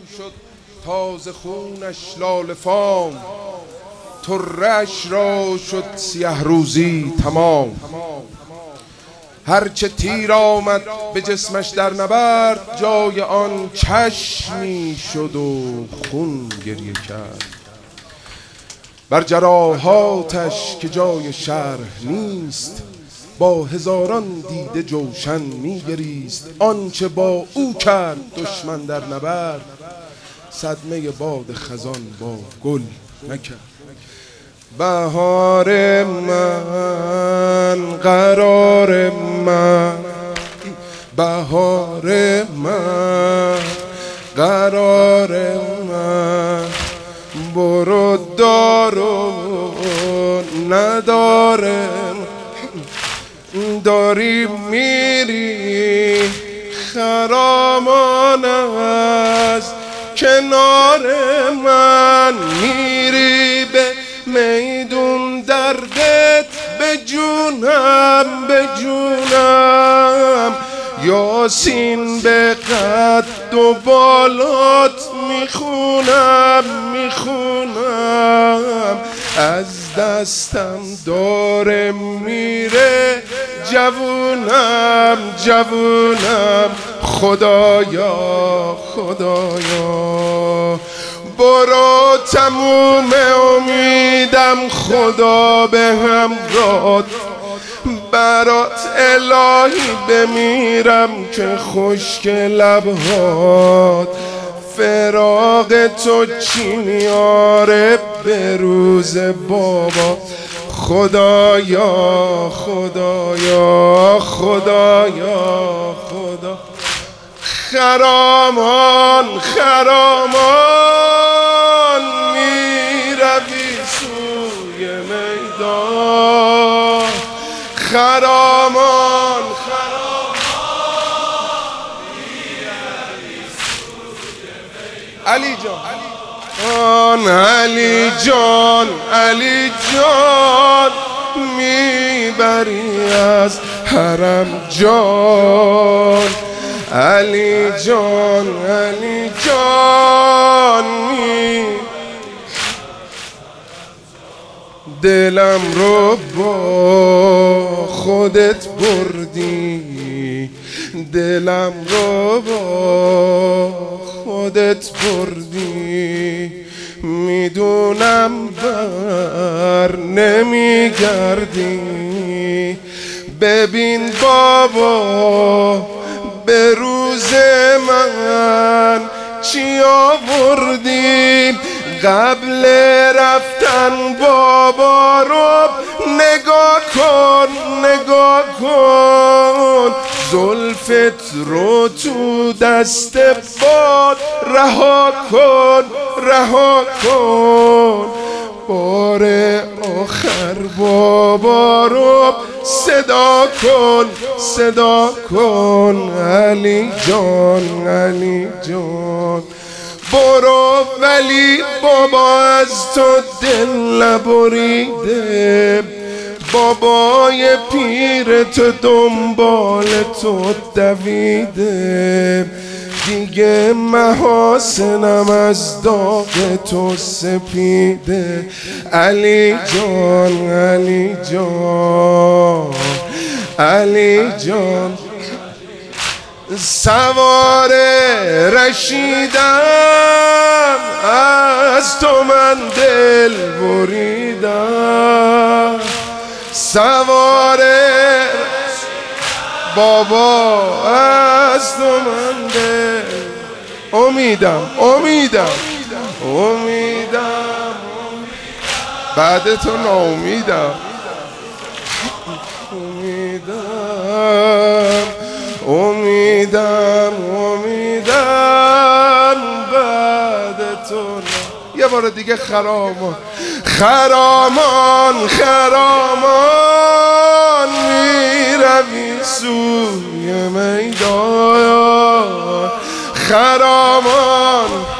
تازه خونش لاله فام، طره‌اش را شد سیه روزی تمام. هرچه تیر آمد به جسمش در نبرد، جای آن چشمی شد و خون گریه کرد. بر جراحاتش که جای شرح نیست، با هزاران دیده جوشن می‌گریست. آنچه با او کرد دشمن در نبرد، صدمه باد خزان با گل نکرد. بهار من، قرار من، بهار من، قرار من، برو دارو ندارم، داری میری خرامان از کنار من، میری به میدون دردت به جونم، به جونم، یاسین به قد و بالات میخونم، میخونم، از دستم داره میره جوونم، جوونم، خدایا، خدایا، برو تموم امیدم خدا به همراهت، برات الهی بمیرم که خشک لبهات، فراق تو چی میاره به روز بابا، خدایا، خدایا، خدایا، خدا. خرامان، خرامان، میروی سوی میدان، خرامان، خرامان، میروی سوی میدان. علی جان، علی جان، علی جان، میبری از حرم جان، علی جان، علی جان، دلم رو با خودت بردی، دلم رو با خودت بردی، میدونم بر نمیگردی. ببین بابا به روز من چی آوردی، قبل رفتن بابا رو نگاه کن، نگاه کن، زلفت رو تو دست باد رها کن، رها کن، بار آخر بابا رو صدا کن، صدا کن، علی جان، علی جان، برو ولی بابا از تو دل نبریده، بابای پیر تو دنبال تو دویده، دیگه محاسنم از داغ تو سپیده، علی جان، علی جان، علی جان، سوار رشیدم از تو من دل بریدم، سوار بابا از تو من دل، امیدم، امیدم، امیدم، بعد تو ناامیدم، امیدم، امیدم، امیدم، بعد تو یه بار دیگه خرامان، خرامان، خرامان، میروی سوی میدان، خرامان.